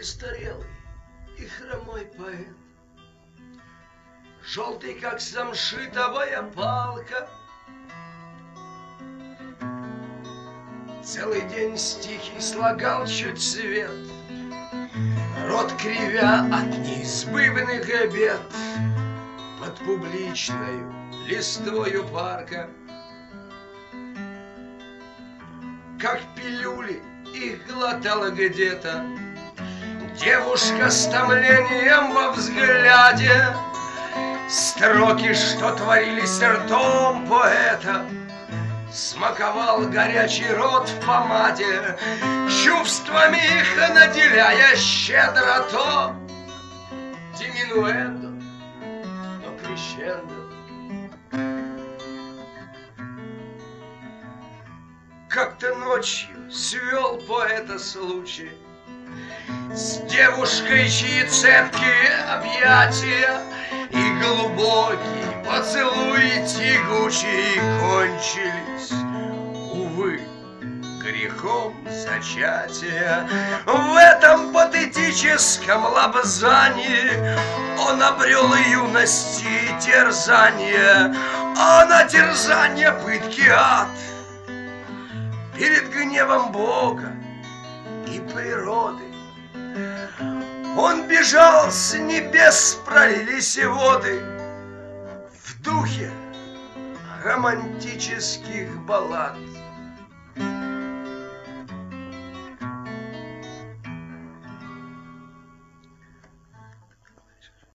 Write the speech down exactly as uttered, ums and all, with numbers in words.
престарелый и хромой поэт, желтый, как самшитовая палка, целый день стихи слагал чуть свет, рот кривя от неизбывных обед, под публичною листвою парка. Как пилюли их глотала где-то девушка с томлением во взгляде. Строки, что творились ртом поэта, смаковал горячий рот в помаде, чувствами их наделяя щедро то диминуэндо, но крещендо. Как-то ночью свел поэта случай с девушкой, чьи цепкие объятия и глубокий поцелуй тягучий кончились, увы, грехом зачатия. В этом патетическом лобзании он обрел юности терзание, а на терзание пытки ад. Перед гневом Бога и природы он бежал, с небес пролились воды, в духе романтических баллад.